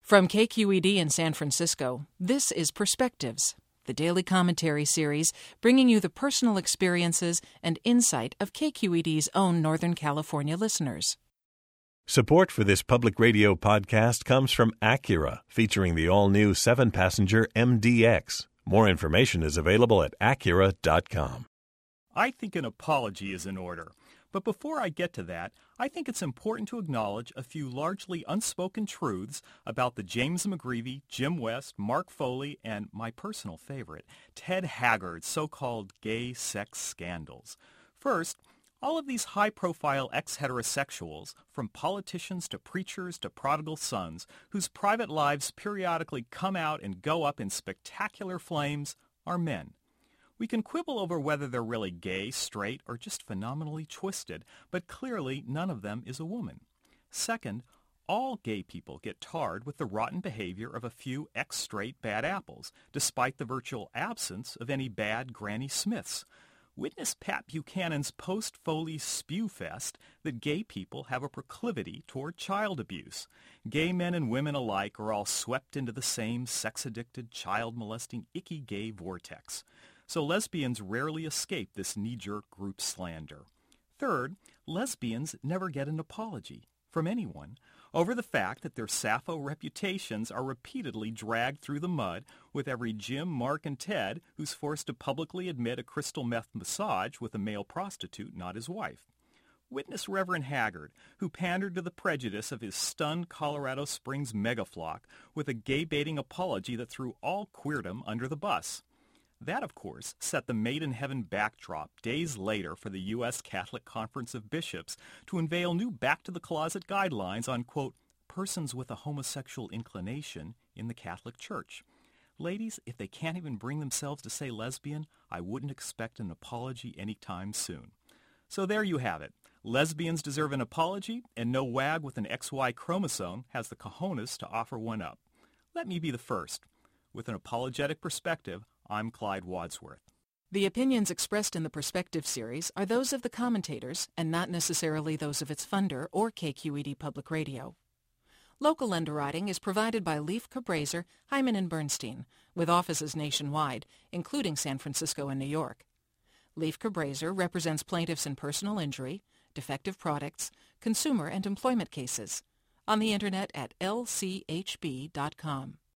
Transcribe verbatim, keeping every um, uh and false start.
From K Q E D in San Francisco, this is Perspectives, the daily commentary series bringing you the personal experiences and insight of K Q E D's own Northern California listeners. Support for this public radio podcast comes from Acura, featuring the all-new seven-passenger M D X. More information is available at acura dot com. I think an apology is in order. But before I get to that, I think it's important to acknowledge a few largely unspoken truths about the James McGreevey, Jim West, Mark Foley, and my personal favorite, Ted Haggard's so-called gay sex scandals. First, all of these high-profile ex-heterosexuals, from politicians to preachers to prodigal sons, whose private lives periodically come out and go up in spectacular flames, are men. We can quibble over whether they're really gay, straight, or just phenomenally twisted, but clearly none of them is a woman. Second, all gay people get tarred with the rotten behavior of a few ex-straight bad apples, despite the virtual absence of any bad Granny Smiths. Witness Pat Buchanan's post-Foley spew fest that gay people have a proclivity toward child abuse. Gay men and women alike are all swept into the same sex-addicted, child-molesting, icky gay vortex. So lesbians rarely escape this knee-jerk group slander. Third, lesbians never get an apology from anyone over the fact that their Sappho reputations are repeatedly dragged through the mud with every Jim, Mark, and Ted who's forced to publicly admit a crystal meth massage with a male prostitute, not his wife. Witness Reverend Haggard, who pandered to the prejudice of his stunned Colorado Springs megaflock with a gay-baiting apology that threw all queerdom under the bus. That, of course, set the made-in-heaven backdrop days later for the U S Catholic Conference of Bishops to unveil new back-to-the-closet guidelines on, quote, persons with a homosexual inclination in the Catholic Church. Ladies, if they can't even bring themselves to say lesbian, I wouldn't expect an apology anytime soon. So there you have it. Lesbians deserve an apology, and no wag with an X Y chromosome has the cojones to offer one up. Let me be the first. With an apologetic perspective, I'm Clyde Wadsworth. The opinions expressed in the Perspective series are those of the commentators and not necessarily those of its funder or K Q E D Public Radio. Local underwriting is provided by Leif Cabraser, Hyman and Bernstein, with offices nationwide, including San Francisco and New York. Leif Cabraser represents plaintiffs in personal injury, defective products, consumer and employment cases. On the Internet at L C H B dot com.